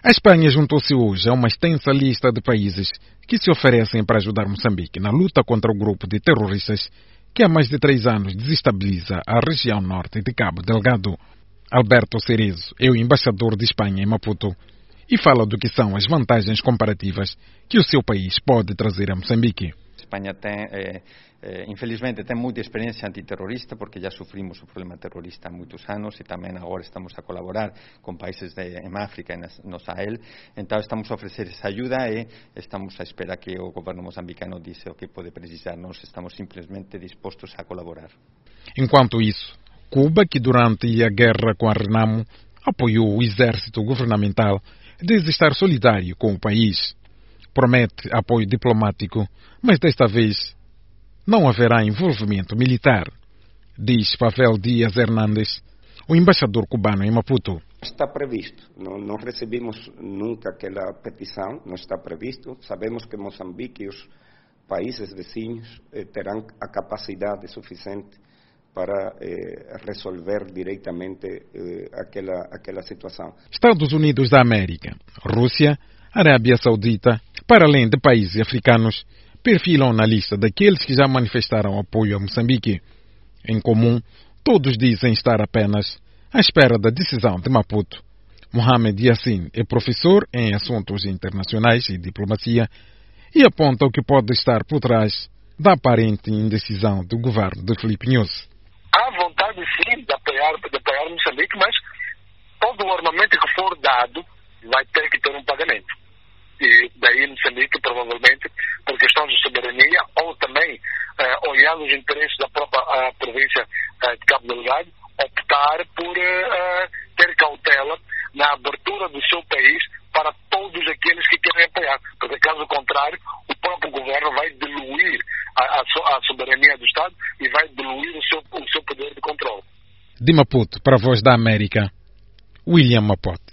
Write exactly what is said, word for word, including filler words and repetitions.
A Espanha juntou-se hoje a uma extensa lista de países que se oferecem para ajudar Moçambique na luta contra o grupo de terroristas que há mais de três anos desestabiliza a região norte de Cabo Delgado. Alberto Cerezo é o embaixador de Espanha em Maputo e fala do que são as vantagens comparativas que o seu país pode trazer a Moçambique. Espanha tem, eh, eh, infelizmente, tem muita experiência antiterrorista porque já sofrimos o problema terrorista há muitos anos e também agora estamos a colaborar com países de, em África e no Sahel. Então estamos a oferecer essa ajuda e estamos a esperar que o governo moçambicano diz o que pode precisar. Nós estamos simplesmente dispostos a colaborar. Enquanto isso, Cuba, que durante a guerra com a Renamo apoiou o exército governamental, diz estar solidário com o país. Promete apoio diplomático, mas desta vez não haverá envolvimento militar, diz Pavel Díaz Hernández, o embaixador cubano em Maputo. Está previsto, não, não recebemos nunca aquela petição, não está previsto. Sabemos que Moçambique e os países vizinhos eh, terão a capacidade suficiente para eh, resolver diretamente eh, aquela, aquela situação. Estados Unidos da América, Rússia, Arábia Saudita, para além de países africanos, perfilam na lista daqueles que já manifestaram apoio a Moçambique. Em comum, todos dizem estar apenas à espera da decisão de Maputo. Mohamed Yassin é professor em assuntos internacionais e diplomacia e aponta o que pode estar por trás da aparente indecisão do governo de Filipe Nyusi. Há vontade, sim, de apoiar, de apoiar Moçambique, mas todo o armamento que for dado vai ter que ter um pagamento. E daí Moçambique, provavelmente, por questões de soberania ou também, eh, olhando os interesses da própria uh, província uh, de Cabo Delgado, optar por uh, ter cautela na abertura do seu país para todos aqueles que querem apoiar. Porque, caso contrário, o próprio governo vai diluir a, a, a soberania do Estado e vai diluir o seu, o seu poder de controle. De Maputo para a Voz da América, William Mapoto.